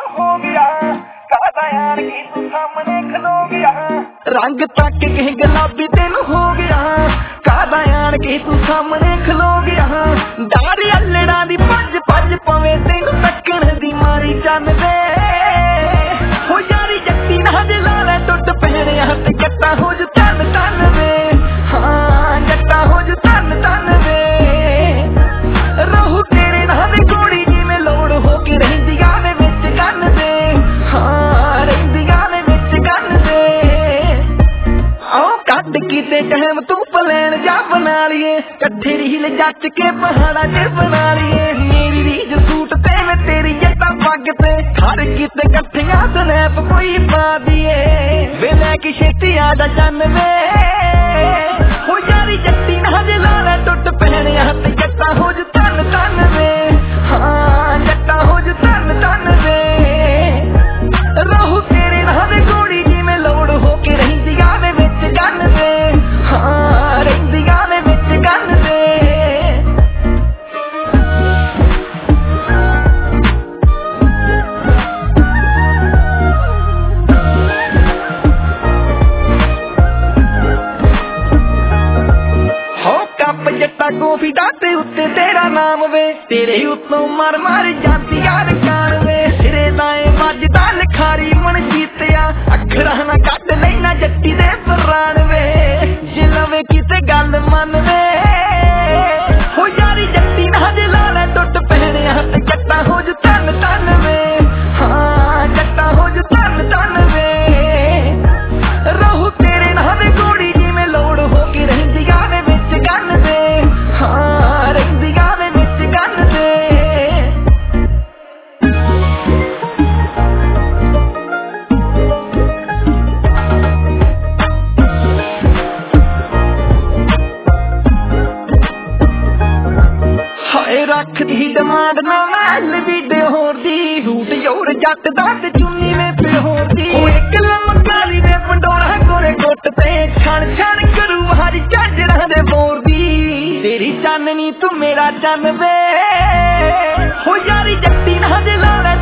हो गया कादा यार की तू सामने खलो गया रंग तक के गुलाबी तेन हो गया कादा यार की तू सामने खलो गया दारी अल्लड़ा दी पंज पंज पवे तेन तकन दी मारी चन दे हो यारी जट्टी ना जला ले टुट पैणे हथ जट्टा हो जू तन तन वे हाँ जट्टा हो जू तन तन वे रहू तेरे नाल गोड़ी जिवें लोड़ हो के रहिंदियां ने विच गन दे हाँ रहिंदियां ने विच गन दे आओ कट कीते टहम तू पलैन जा बना लिए कट्ठे रील जच के पहाड़ा च बना लिए मेरी रीज सूट ते मैं तेरी जट्टा पग ते हर किते कट्ठियां स्नैप कोई पा दिए वे लैके छेती आजा चन वे हो यारी जट्टी ना जला ले टुट पैणे हथ जट्टा हो जू तन तन वे हाँ जट्टा हो जू तन तन वे रहू तेरे नाल गोड़ी जिवें लोड़ हो के रहिंदियां ने विच गन दे हाँ रहिंदियां ने विच गन दे जट्टा कॉफी डाटे उत्ते तेरा नाम वे तेरे उत्तों मर मर जाती यार कान वे सिरे दाए वजदा लिखारी मन जीतिया अखरा ना कट लेना जट्टी दे प्राण वे जे लवे किते गल मन वे हो यारी जट्टी ना जला ले टुट पैणे हथ जट्टा हो जू तन तन वे हाँ जट्टा हो जू तन तन वे रहू तेरे नाल गोड़ी जिवें लोड़ हो के रहिंदियां ने विच गन दे हाँ रहिंदियां ने विच गन दे हाय रख दी डिमांड ना महल वीडियो होर दी रूट योर जट दा ते चुन्नी में पे होर दी ओ एक लमकाली दे पंडोरा गोरे गुट ते छण छण करू हरी झांजरा दे बोर दी तेरी चाननी तू मेरा चन वे हो यारी जट्टी ना जला ले